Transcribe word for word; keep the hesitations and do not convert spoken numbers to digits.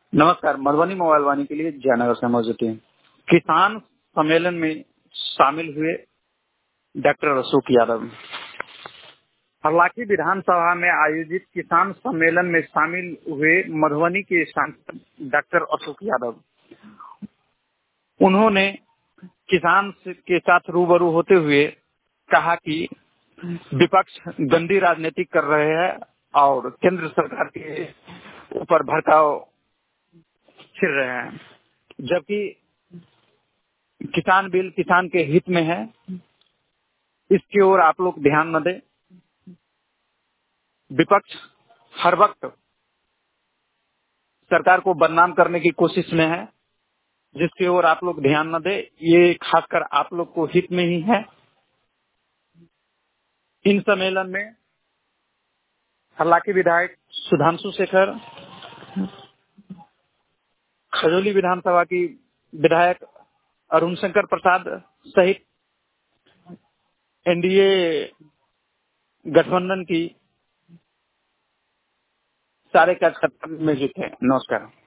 नमस्कार। मधुबनी मोबाइल वाणी के लिए जयनगर से मौजूद है। किसान सम्मेलन में शामिल हुए डॉक्टर अशोक यादव। हालांकि विधानसभा में आयोजित किसान सम्मेलन में शामिल हुए मधुबनी के सांसद डॉक्टर अशोक यादव, उन्होंने किसान के साथ रूबरू होते हुए कहा कि विपक्ष गंदी राजनीति कर रहे हैं और केंद्र सरकार के ऊपर भड़काव छिड़ रहे हैं, जबकि किसान बिल किसान के हित में है। इसकी ओर आप लोग ध्यान न दें। विपक्ष हर वक्त सरकार को बदनाम करने की कोशिश में है, जिसकी ओर आप लोग ध्यान न दें। ये खासकर आप लोग को हित में ही है। इन सम्मेलन में हालांकि विधायक सुधांशु शेखर, खजौली विधानसभा की विधायक अरुण शंकर प्रसाद सहित एनडीए गठबंधन की सारे कार्यकर्ता मौजूद थे। नमस्कार।